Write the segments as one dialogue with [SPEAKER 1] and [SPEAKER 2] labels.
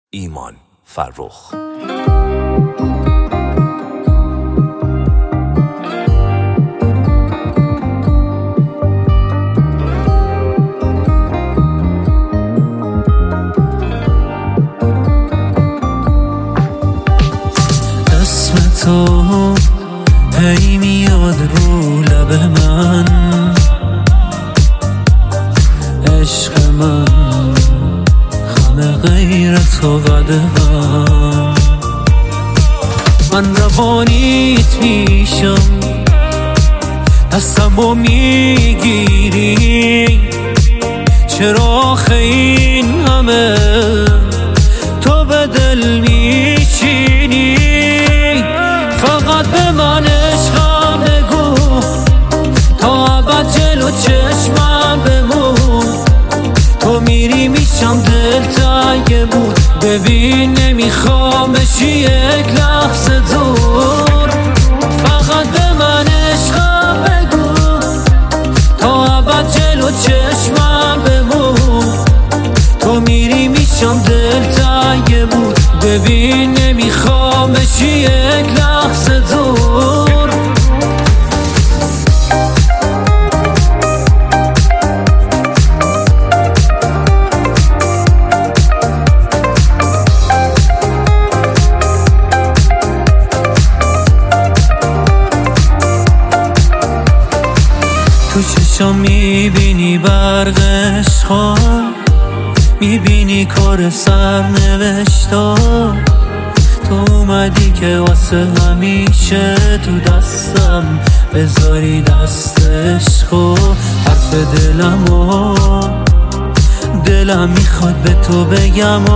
[SPEAKER 1] ایمان فرخ.
[SPEAKER 2] اسم تو هی میاد رو لب من، عشق من همه غیر تو قدم. من روانیت میشم، دستمو میگیری، چرا آخه این همه تو به دل میچینی؟ فقط به من عشقم بگو، تا ابد جلو چشمم بمون. تو میری میشم دلتنگ بود، ببین نمیخوام بشی یک لحظه دور. فقط به من عشقم بگو، تا ابد جلو چشمم بمون. تو میری میشم دلتنگ بود، ببین نمیخوام بشی یک لحظه دور. تو چشم میبینی برق عشقا، میبینی کار سرنوشتا. تو اومدی که واسه همیشه تو دستم بذاری دست عشقو. حرف دلم میخواد به تو بگم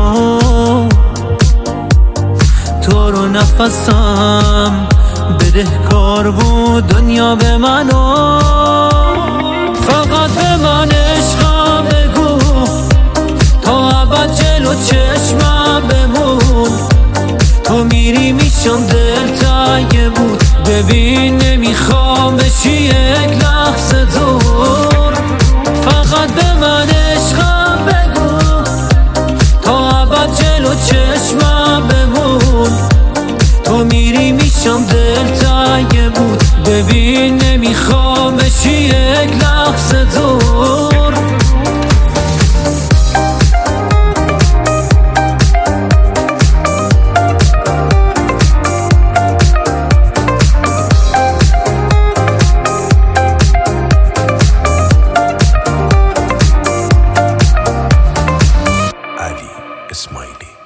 [SPEAKER 2] تو رو نفسم بدهکار بود دنیا به منو. فقط به من عشقم بگو، تا ابد جلو چشمم بمون. تو میری میشم دلتنگ بود، ببین نمیخوام بشی یک لحظه دور. فقط به من عشقم بگو، تا ابد جلو چشمم بمون. تو میری میشم دلتنگ بود، ببین نمیخوام بشی یک لحظه دور.
[SPEAKER 1] علی اسماعیلی.